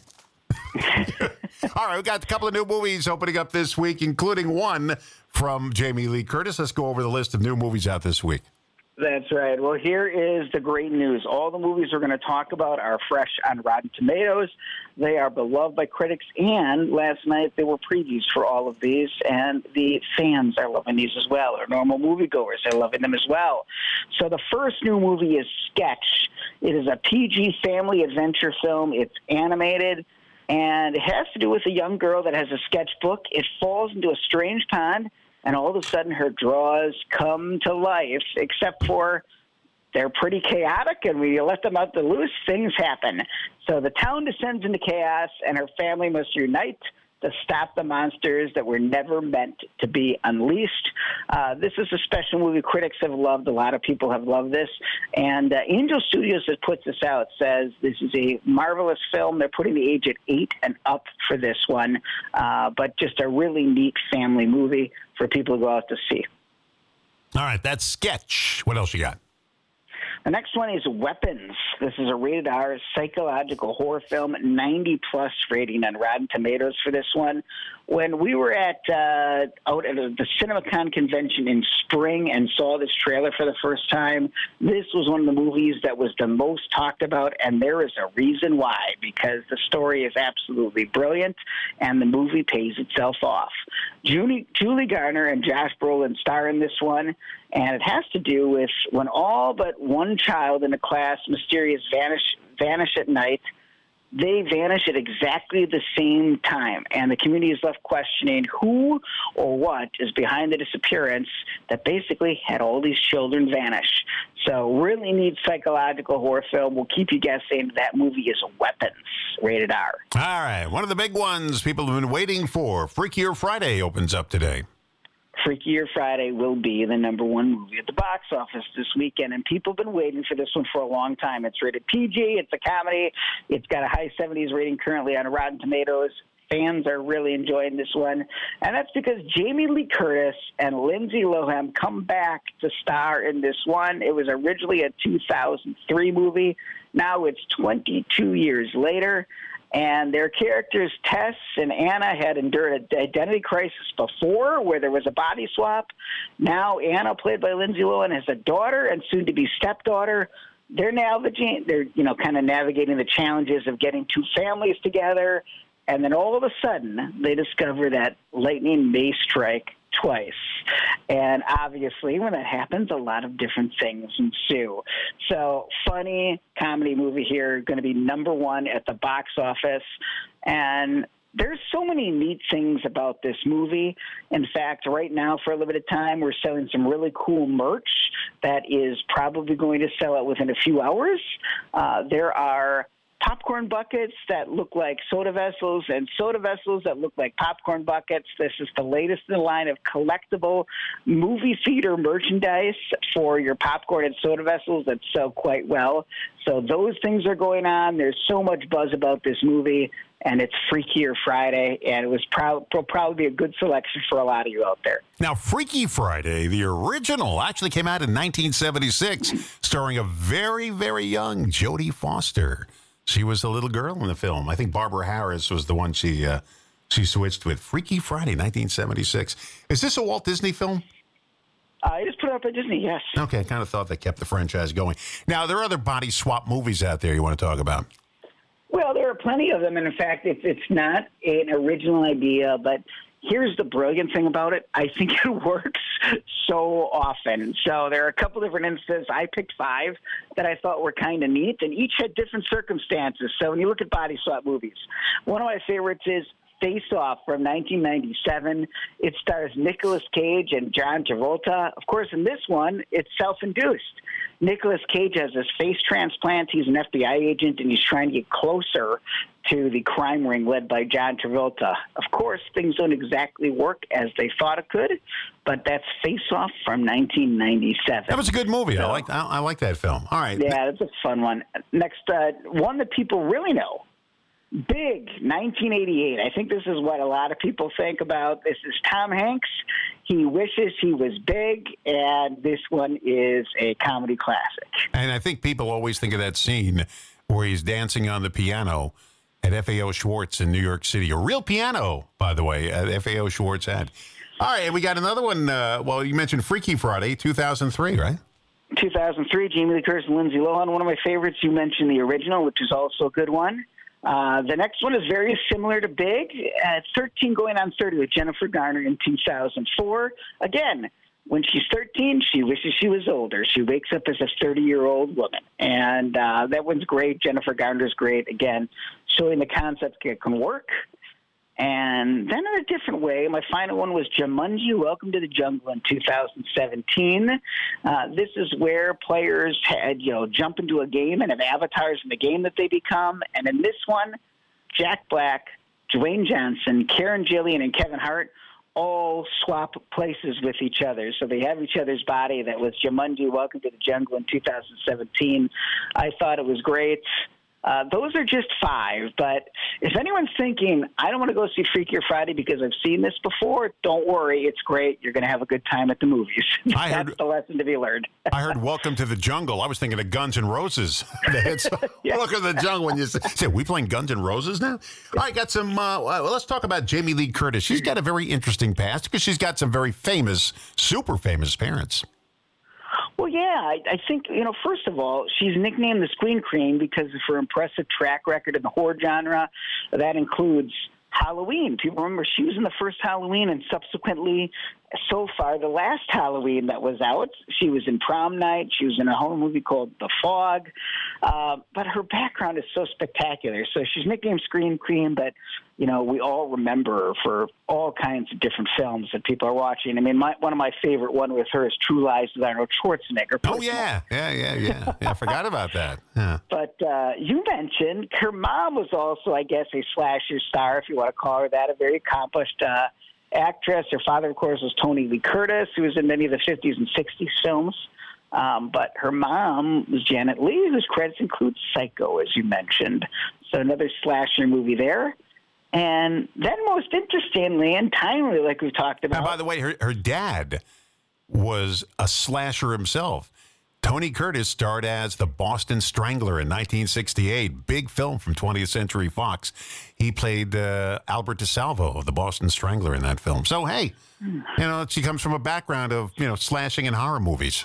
All right, we got a couple of new movies opening up this week, including one from Jamie Lee Curtis. Let's go over the list of new movies out this week. That's right. Well, here is the great news. All the movies we're going to talk about are fresh on Rotten Tomatoes. They are beloved by critics, and last night there were previews for all of these, and the fans are loving these as well. Our normal moviegoers are loving them as well. So the first new movie is Sketch. It is a P G family adventure film. It's animated. And it has to do with a young girl that has a sketchbook. It falls into a strange pond, and all of a sudden her draws come to life, except for they're pretty chaotic, and when you let them out the loose, things happen. So the town descends into chaos, and her family must unite to stop the monsters that were never meant to be unleashed. Uh, this is a special movie critics have loved. A lot of people have loved this. And uh, Angel Studios that puts this out says this is a marvelous film. They're putting the age at eight and up for this one, uh, but just a really neat family movie for people to go out to see. All right, that's Sketch. What else you got? The next one is Weapons. This is a rated R psychological horror film, ninety plus rating on Rotten Tomatoes for this one. When we were at uh, out at the CinemaCon convention in spring and saw this trailer for the first time, this was one of the movies that was the most talked about, and there is a reason why, because the story is absolutely brilliant and the movie pays itself off. Julie, Julie Garner and Josh Brolin star in this one, and it has to do with when all but one child in a class mysterious vanish vanish at night. They vanish at exactly the same time, and the community is left questioning who or what is behind the disappearance that basically had all these children vanish. So really neat psychological horror film. We'll keep you guessing. That movie is Weapons, rated R. All right, one of the big ones people have been waiting for. Freakier Friday opens up today. Freakier Friday will be the number one movie at the box office this weekend, and people have been waiting for this one for a long time. It's rated P G. It's a comedy. It's got a high seventies rating currently on Rotten Tomatoes. Fans are really enjoying this one, and that's because Jamie Lee Curtis and Lindsay Lohan come back to star in this one. It was originally a two thousand three movie. Now it's twenty-two years later. And their characters, Tess and Anna, had endured an identity crisis before where there was a body swap. Now Anna, played by Lindsay Lohan, has a daughter and soon-to-be stepdaughter. They're now the they're you know kind of navigating the challenges of getting two families together. And then all of a sudden, they discover that lightning may strike twice. And obviously, when that happens, a lot of different things ensue. So, funny comedy movie here, going to be number one at the box office. And there's so many neat things about this movie. In fact, right now, for a limited time, we're selling some really cool merch that is probably going to sell out within a few hours. Uh, there are popcorn buckets that look like soda vessels and soda vessels that look like popcorn buckets. This is the latest in the line of collectible movie theater merchandise for your popcorn and soda vessels that sell quite well. So those things are going on. There's so much buzz about this movie, and it's Freakier Friday, and it was proud, will probably be a good selection for a lot of you out there. Now, Freaky Friday, the original, actually came out in nineteen seventy-six, starring a very, very young Jodie Foster. She was the little girl in the film. I think Barbara Harris was the one she uh, she switched with. Freaky Friday, nineteen seventy-six. Is this a Walt Disney film? I just put it up at Disney, yes. Okay, I kind of thought they kept the franchise going. Now, there are other body swap movies out there you want to talk about? Well, there are plenty of them. And in fact, it's, it's not an original idea, but here's the brilliant thing about it. I think it works so often. So there are a couple different instances. I picked five that I thought were kind of neat, and each had different circumstances. So when you look at body swap movies, one of my favorites is Face Off from nineteen ninety-seven. It stars Nicolas Cage and John Travolta. Of course, in this one, it's self-induced. Nicolas Cage has this face transplant. He's an F B I agent, and he's trying to get closer to the crime ring led by John Travolta. Of course, things don't exactly work as they thought it could, but that's Face Off from nineteen ninety-seven. That was a good movie. So, I like I, I like that film. All right. Yeah, that's a fun one. Next, uh, one that people really know. Big, nineteen eighty-eight. I think this is what a lot of people think about. This is Tom Hanks. He wishes he was big, and this one is a comedy classic. And I think people always think of that scene where he's dancing on the piano at F A O Schwartz in New York City. A real piano, by the way, at F A O Schwartz had. All right, and we got another one. Uh, well, you mentioned Freaky Friday, two thousand three, right? two thousand three, Jamie Lee Curtis and Lindsay Lohan. One of my favorites. You mentioned the original, which is also a good one. Uh, the next one is very similar to Big. Uh, thirteen going on thirty with Jennifer Garner in two thousand four. Again, when she's thirteen, she wishes she was older. She wakes up as a thirty-year-old woman. And uh, that one's great. Jennifer Garner's great. Again, showing the concept it can work. And then in a different way, my final one was Jumanji, Welcome to the Jungle in two thousand seventeen. Uh, this is where players had, you know, jump into a game and have avatars in the game that they become. And in this one, Jack Black Dwayne Johnson, Karen Gillian, and Kevin Hart all swap places with each other. So they have each other's body. That was Jumanji, Welcome to the Jungle in two thousand seventeen. I thought it was great. Uh, those are just five, but if anyone's thinking, I don't want to go see Freakier Friday because I've seen this before, don't worry, it's great. You're going to have a good time at the movies. I That's heard, the lesson to be learned. I heard Welcome to the Jungle. I was thinking of Guns N' Roses. It's, Yeah. Welcome to the Jungle. When you say, say, we playing Guns N' Roses now? All right, got some, uh, well, let's talk about Jamie Lee Curtis. She's got a very interesting past because she's got some very famous, super famous parents. Well, yeah, I, I think, you know, first of all, she's nicknamed the Screen Queen because of her impressive track record in the horror genre. That includes Halloween. People remember she was in the first Halloween, and subsequently, so far, the last Halloween that was out, she was in Prom Night. She was in a horror movie called The Fog. Uh, but her background is so spectacular. So she's nicknamed Screen Queen, but, you know, we all remember her for all kinds of different films that people are watching. I mean, my, one of my favorite one with her is True Lies with Arnold Schwarzenegger. Oh, yeah. Yeah, yeah, yeah. yeah I forgot about that. Yeah. But uh, you mentioned her mom was also, I guess, a slasher star, if you want to call her that, a very accomplished uh, actress. Her father, of course, was Tony Lee Curtis, who was in many of the fifties and sixties films. Um, but her mom was Janet Leigh, whose credits include Psycho, as you mentioned. So another slasher movie there. And then most interestingly and timely, like we've talked about. And by the way, her, her dad was a slasher himself. Tony Curtis starred as the Boston Strangler in nineteen sixty-eight, big film from twentieth Century Fox. He played uh, Albert DeSalvo of the Boston Strangler in that film. So, hey, you know, she comes from a background of, you know, slashing in horror movies.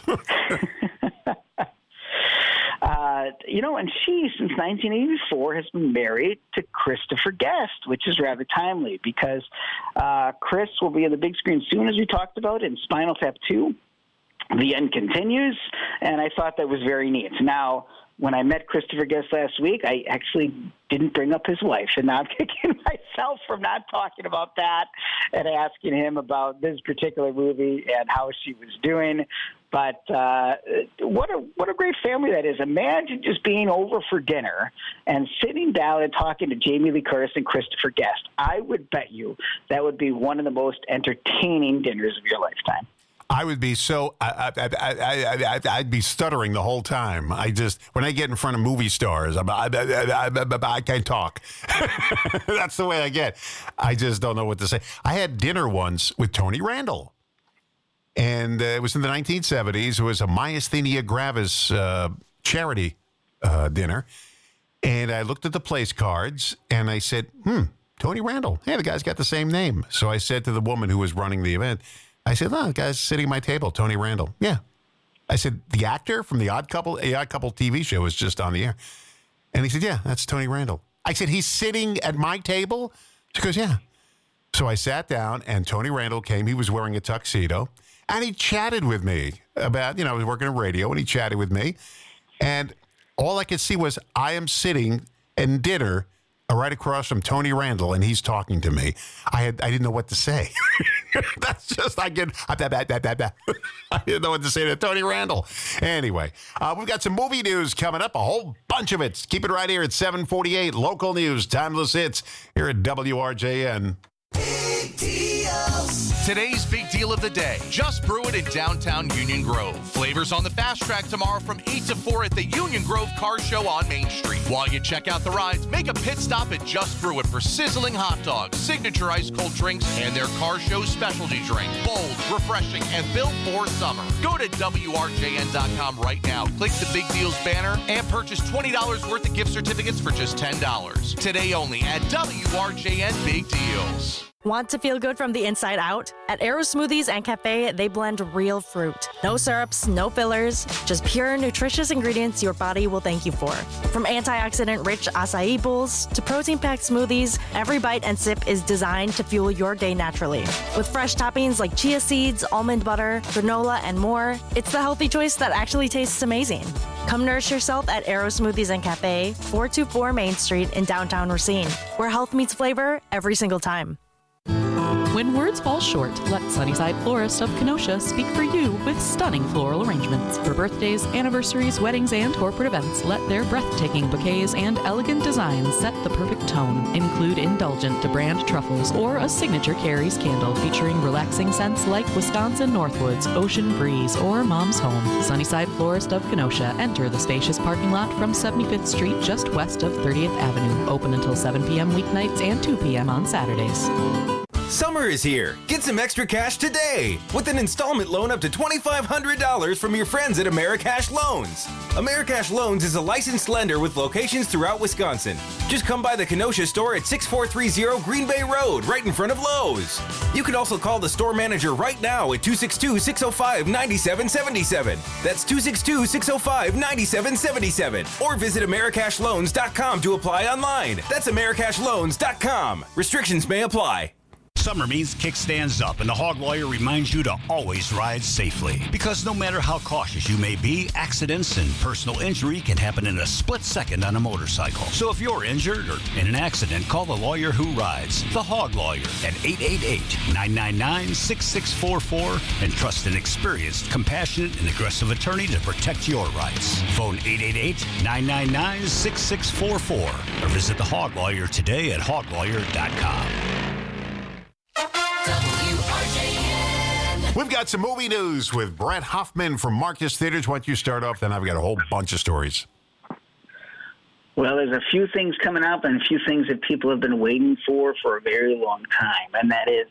uh, you know, and she, since nineteen eighty-four, has been married to Christopher Guest, which is rather timely because uh, Chris will be on the big screen soon, as we talked about, in Spinal Tap two. The End Continues, and I thought that was very neat. Now, when I met Christopher Guest last week, I actually didn't bring up his wife, and now I'm kicking myself from not talking about that and asking him about this particular movie and how she was doing. But uh, what a what a great family that is. Imagine just being over for dinner and sitting down and talking to Jamie Lee Curtis and Christopher Guest. I would bet you that would be one of the most entertaining dinners of your lifetime. I would be so, I, I, I, I, I'd be stuttering the whole time. I just, when I get in front of movie stars, I'm, I, I, I, I can't talk. That's the way I get. I just don't know what to say. I had dinner once with Tony Randall. And uh, it was in the nineteen seventies. It was a Myasthenia Gravis uh, charity uh, dinner. And I looked at the place cards and I said, hmm, Tony Randall. Hey, the guy's got the same name. So I said to the woman who was running the event, I said, oh, the guy's sitting at my table, Tony Randall. Yeah. I said, the actor from the Odd Couple, the Odd Couple T V show is just on the air. And he said, yeah, that's Tony Randall. I said, he's sitting at my table? She goes, yeah. So I sat down, and Tony Randall came. He was wearing a tuxedo, and he chatted with me about, you know, I was working in radio, and he chatted with me. And all I could see was I am sitting in dinner right across from Tony Randall, and he's talking to me. I had I didn't know what to say. That's just, I get, I didn't know what to say to Tony Randall. Anyway, uh, we've got some movie news coming up, a whole bunch of it. Keep it right here at seven forty-eight. Local news, timeless hits here at W R J N. Big deals. Today's big deal of the day. Just Brew It in downtown Union Grove. Flavors on the fast track tomorrow from eight to four at the Union Grove Car Show on Main Street. While you check out the rides, make a pit stop at Just Brew It for sizzling hot dogs, signature ice cold drinks, and their Car Show specialty drink. Bold, refreshing, and built for summer. Go to W R J N dot com right now. Click the Big Deals banner and purchase twenty dollars worth of gift certificates for just ten dollars. Today only at W R J N Big Deals. Want to feel good from the inside out? At Aero Smoothies and Cafe, they blend real fruit. No syrups, no fillers, just pure, nutritious ingredients your body will thank you for. From antioxidant-rich acai bowls to protein-packed smoothies, every bite and sip is designed to fuel your day naturally. With fresh toppings like chia seeds, almond butter, granola, and more, it's the healthy choice that actually tastes amazing. Come nourish yourself at Aero Smoothies and Cafe, four two four Main Street in downtown Racine, where health meets flavor every single time. When words fall short, let Sunnyside Florist of Kenosha speak for you with stunning floral arrangements. For birthdays, anniversaries, weddings, and corporate events, let their breathtaking bouquets and elegant designs set the perfect tone. Include indulgent DeBrand truffles or a signature Carrie's candle featuring relaxing scents like Wisconsin Northwoods, Ocean Breeze, or Mom's Home. Sunnyside Florist of Kenosha. Enter the spacious parking lot from seventy-fifth Street just west of thirtieth Avenue. Open until seven p.m. weeknights and two p.m. on Saturdays. Summer is here. Get some extra cash today with an installment loan up to twenty-five hundred dollars from your friends at Americash Loans. Americash Loans is a licensed lender with locations throughout Wisconsin. Just come by the Kenosha store at six four three zero Green Bay Road, right in front of Lowe's. You can also call the store manager right now at two six two, six oh five, nine seven seven seven. That's two six two, six oh five, nine seven seven seven. Or visit Americash Loans dot com to apply online. That's Americash Loans dot com. Restrictions may apply. Summer means kickstands up, and the Hog Lawyer reminds you to always ride safely. Because no matter how cautious you may be, accidents and personal injury can happen in a split second on a motorcycle. So if you're injured or in an accident, call the lawyer who rides, the Hog Lawyer, at eight eight eight, nine nine nine, six six four four and trust an experienced, compassionate, and aggressive attorney to protect your rights. Phone eight eight eight, nine nine nine, six six four four or visit the Hog Lawyer today at hog lawyer dot com. We've got some movie news with Brett Hoffman from Marcus Theaters. Why don't you start off? Then I've got a whole bunch of stories. Well, there's a few things coming up and a few things that people have been waiting for for a very long time, and that is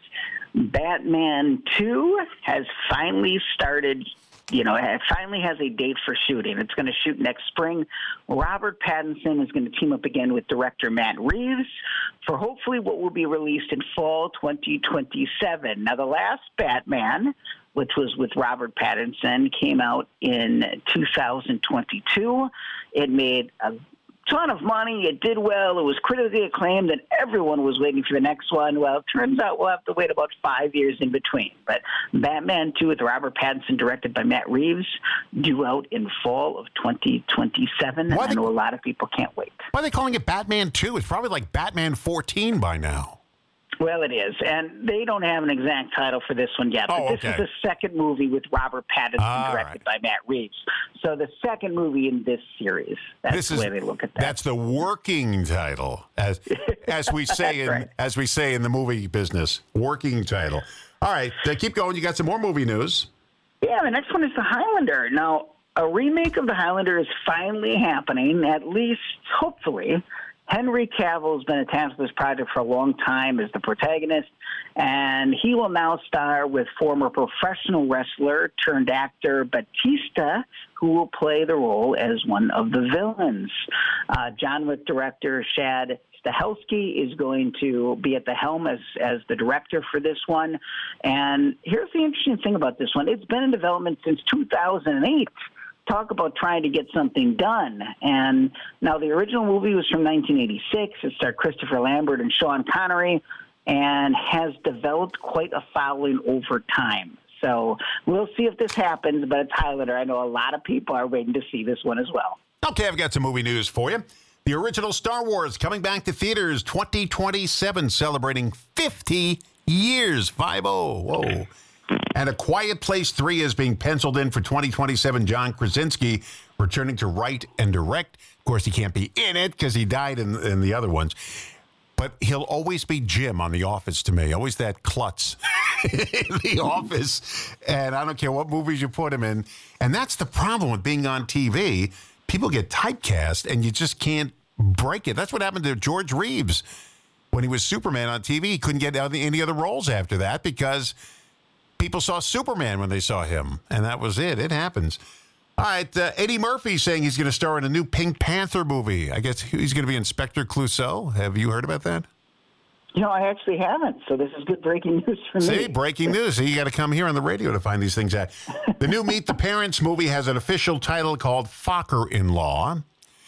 Batman two has finally started. You know, it finally has a date for shooting. It's going to shoot next spring. Robert Pattinson is going to team up again with director Matt Reeves for hopefully what will be released in fall twenty twenty-seven. Now, the last Batman, which was with Robert Pattinson, came out in two thousand twenty-two. It made a ton of money. It did well. It was critically acclaimed, and everyone was waiting for the next one. Well, it turns out we'll have to wait about five years in between. But Batman two with Robert Pattinson, directed by Matt Reeves, due out in fall of twenty twenty-seven. And I know a lot of people can't wait. Why are they calling it Batman two? It's probably like Batman fourteen by now. Well, it is, and they don't have an exact title for this one yet. But Oh, this okay. is the second movie with Robert Pattinson, All directed by Matt Reeves. So the second movie in this series. That's This the is- way they look at that. That's the working title, as as we say in right. as we say in the movie business. Working title. All right, uh, keep going. You got some more movie news. Yeah, the next one is The Highlander. Now, a remake of The Highlander is finally happening, at least, hopefully. Henry Cavill has been attached to this project for a long time as the protagonist, and he will now star with former professional wrestler turned actor Batista, who will play the role as one of the villains. Uh, John Wick director Shad Stahelski is going to be at the helm as, as the director for this one. And here's the interesting thing about this one. It's been in development since two thousand eight. Talk about trying to get something done. And now the original movie was from nineteen eighty-six. It starred Christopher Lambert and Sean Connery and has developed quite a following over time. So we'll see if this happens, but it's Highlander. I know a lot of people are waiting to see this one as well. Okay, I've got some movie news for you. The original Star Wars coming back to theaters twenty twenty-seven, celebrating fifty years. five oh. Whoa. And A Quiet Place three is being penciled in for twenty twenty-seven. John Krasinski returning to write and direct. Of course, he can't be in it because he died in, in the other ones. But he'll always be Jim on The Office to me. Always that klutz in The Office. And I don't care what movies you put him in. And that's the problem with being on T V. People get typecast and you just can't break it. That's what happened to George Reeves when he was Superman on T V. He couldn't get any other roles after that because people saw Superman when they saw him. And that was it. It happens. All right, uh, Eddie Murphy saying he's going to star in a new Pink Panther movie. I guess he's going to be Inspector Clouseau. Have you heard about that? You know, I actually haven't, so this is good breaking news for me. See, breaking news. So you got to come here on the radio to find these things out. The new Meet the Parents movie has an official title called Focker-in-Law.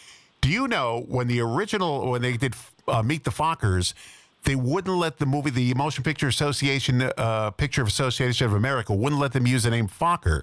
Do you know when the original, when they did uh, Meet the Fockers, they wouldn't let the movie, the Motion Picture Association, uh, Picture Association of America, wouldn't let them use the name Focker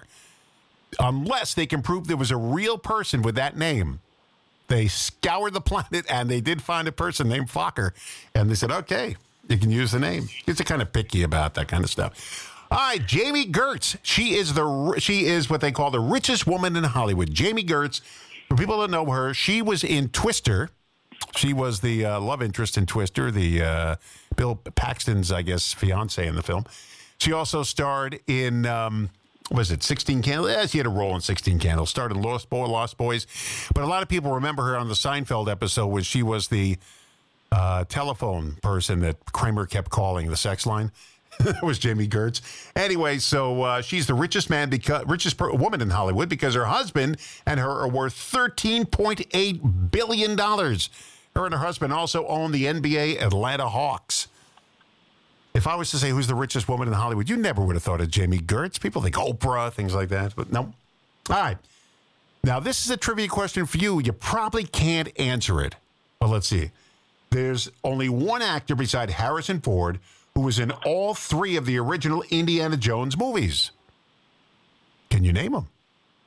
unless they can prove there was a real person with that name. They scoured the planet, and they did find a person named Focker. And they said, okay, You can use the name. It's kind of picky about that kind of stuff. All right, Jamie Gertz. She is the she is what they call the richest woman in Hollywood. Jamie Gertz. For people that know her, she was in Twister. She was the uh, love interest in Twister, the uh, Bill Paxton's, I guess, fiance in the film. She also starred in, um, was it sixteen Candles? Yeah, she had a role in sixteen Candles. Starred in Lost, Boy, Lost Boys. But a lot of people remember her on the Seinfeld episode when she was the uh, telephone person that Kramer kept calling, the sex line. That was Jamie Gertz. Anyway, so uh, she's the richest man, because richest per- woman in Hollywood because her husband and her are worth thirteen point eight billion dollars. Her and her husband also own the N B A Atlanta Hawks. If I was to say who's the richest woman in Hollywood, you never would have thought of Jamie Gertz. People think Oprah, things like that, but no. All right. Now, this is a trivia question for you. You probably can't answer it. But let's see. There's only one actor beside Harrison Ford who was in all three of the original Indiana Jones movies. Can you name them?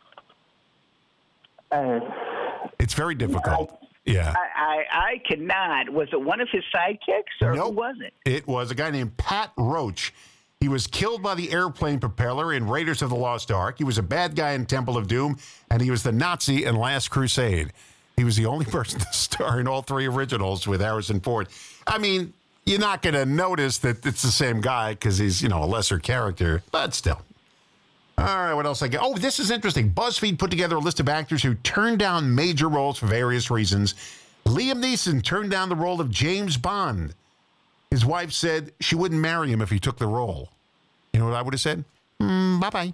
Uh, it's very difficult. I, yeah. I, I, I cannot. Was it one of his sidekicks, or nope. who was it? It was a guy named Pat Roach. He was killed by the airplane propeller in Raiders of the Lost Ark. He was a bad guy in Temple of Doom, and he was the Nazi in Last Crusade. He was the only person to star in all three originals with Harrison Ford. I mean, you're not going to notice that it's the same guy because he's, you know, a lesser character, but still. All right, what else I got? Oh, this is interesting. BuzzFeed put together a list of actors who turned down major roles for various reasons. Liam Neeson turned down the role of James Bond. His wife said she wouldn't marry him if he took the role. You know what I would have said? Mm, bye-bye.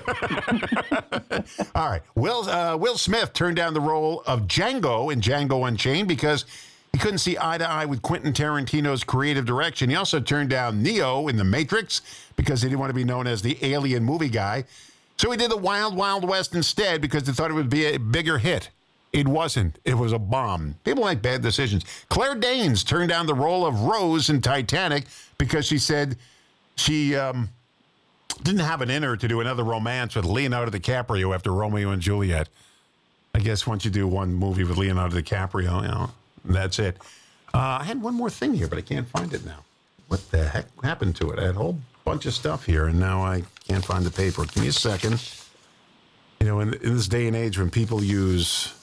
All right. Will, uh, Will Smith turned down the role of Django in Django Unchained because he couldn't see eye to eye with Quentin Tarantino's creative direction. He also turned down Neo in The Matrix because he didn't want to be known as the alien movie guy. So he did The Wild Wild West instead because they thought it would be a bigger hit. It wasn't. It was a bomb. People make bad decisions. Claire Danes turned down the role of Rose in Titanic because she said she um, didn't have it in her to do another romance with Leonardo DiCaprio after Romeo and Juliet. I guess once you do one movie with Leonardo DiCaprio, you know, that's it. Uh, I had one more thing here, but I can't find it now. What the heck happened to it? I had a whole bunch of stuff here, and now I can't find the paper. Give me a second. You know, in, in this day and age when people use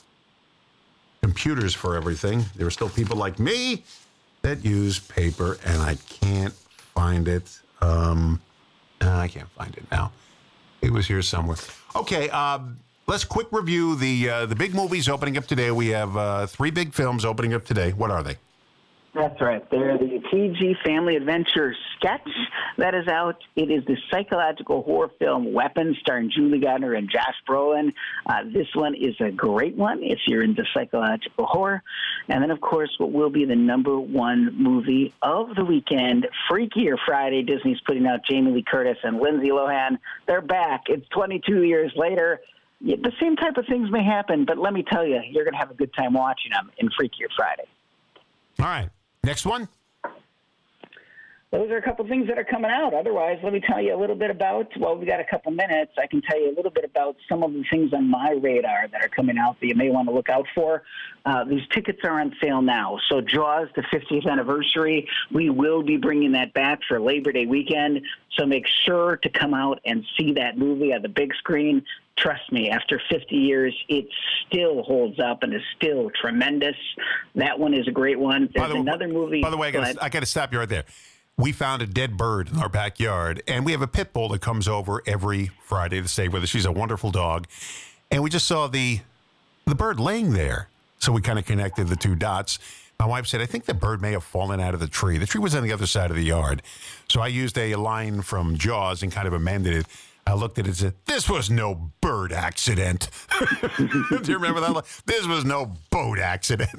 computers for everything, there are still people like me that use paper, and I can't find it. Um, I can't find it now. It was here somewhere. Okay, um... let's quick review the uh, the big movies opening up today. We have uh, three big films opening up today. What are they? That's right. They're the T G Family Adventure sketch that is out. It is the psychological horror film Weapons, starring Julie Gardner and Josh Brolin. Uh, this one is a great one if you're into psychological horror. And then, of course, what will be the number one movie of the weekend, Freakier Friday. Disney's putting out Jamie Lee Curtis and Lindsay Lohan. They're back. It's twenty-two years later. Yeah, the same type of things may happen, but let me tell you, you're going to have a good time watching them in Freakier Friday. All right. Next one. Those are a couple things that are coming out. Otherwise, let me tell you a little bit about, well, we got a couple minutes. I can tell you a little bit about some of the things on my radar that are coming out that you may want to look out for. Uh, these tickets are on sale now. So Jaws, the fiftieth anniversary, we will be bringing that back for Labor Day weekend. So make sure to come out and see that movie on the big screen. Trust me, after fifty years, it still holds up and is still tremendous. That one is a great one. There's the, another movie. By the way, I gotta, I got to stop you right there. We found a dead bird in our backyard, and we have a pit bull that comes over every Friday to stay with us. She's a wonderful dog. And we just saw the the bird laying there. So we kind of connected the two dots. My wife said, I think the bird may have fallen out of the tree. The tree was on the other side of the yard. So I used a line from Jaws and kind of amended it. I looked at it and said, this was no bird accident. Do you remember that line? This was no boat accident.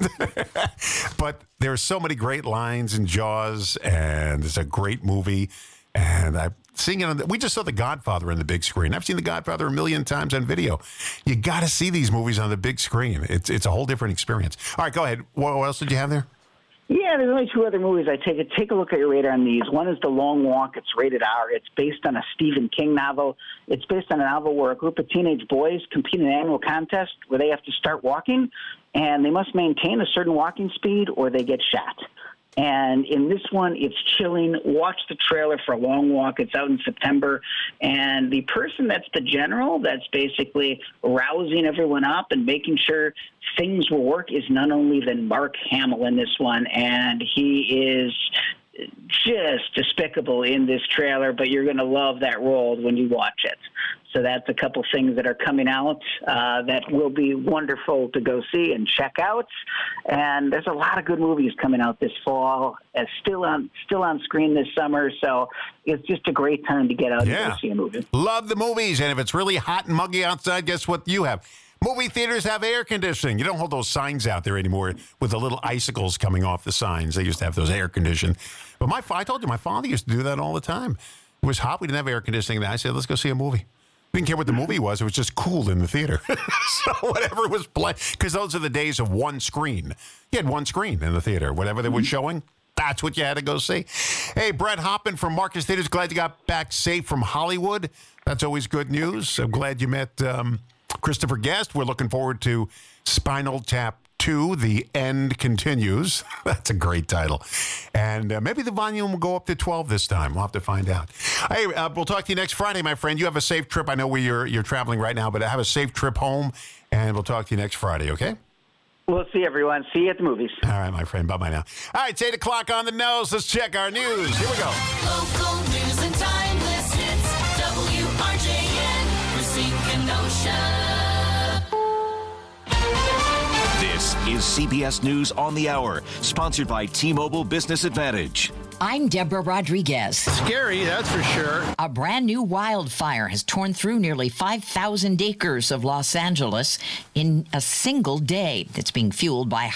But there are so many great lines in Jaws, and it's a great movie. And I'm seeing it on the, we just saw The Godfather on the big screen. I've seen The Godfather a million times on video. You got to see these movies on the big screen. It's it's a whole different experience. All right, go ahead. What, what else did you have there? Yeah, there's only two other movies I take it. Take a look at your radar on these. One is The Long Walk. It's rated R. It's based on a Stephen King novel. It's based on a novel where a group of teenage boys compete in an annual contest where they have to start walking, and they must maintain a certain walking speed or they get shot. And in this one, it's chilling. Watch the trailer for Long Walk. It's out in September. And the person that's the general that's basically rousing everyone up and making sure things will work is none only than Mark Hamill in this one. And he is just despicable in this trailer, but you're going to love that role when you watch it. So that's a couple things that are coming out uh, that will be wonderful to go see and check out. And there's a lot of good movies coming out this fall, uh, still on still on screen this summer. So it's just a great time to get out Yeah. and go see a movie. Love the movies. And if it's really hot and muggy outside, guess what you have? Movie theaters have air conditioning. You don't hold those signs out there anymore with the little icicles coming off the signs. They used to have those air conditioned. But my I told you, my father used to do that all the time. It was hot. We didn't have air conditioning. I said, let's go see a movie. Didn't care what the movie was. It was just cool in the theater. So whatever was playing, because those are the days of one screen. You had one screen in the theater. Whatever they were showing, that's what you had to go see. Hey, Brett Hoppin from Marcus Theaters. Glad you got back safe from Hollywood. That's always good news. I'm glad you met um, Christopher Guest. We're looking forward to Spinal Tap two, The End Continues. That's a great title. And uh, maybe the volume will go up to twelve this time. We'll have to find out. Hey, uh, we'll talk to you next Friday, my friend. You have a safe trip. I know where you're, you're traveling right now, but have a safe trip home, and we'll talk to you next Friday, okay? We'll see everyone. See you at the movies. All right, my friend. Bye-bye now. All right, it's eight o'clock on the nose. Let's check our news. Here we go. Local news and timeless hits. W R J N, Racine, Kenosha. This is C B S News on the Hour, sponsored by T-Mobile Business Advantage. I'm Deborah Rodriguez. Scary, that's for sure. A brand new wildfire has torn through nearly five thousand acres of Los Angeles in a single day. It's being fueled by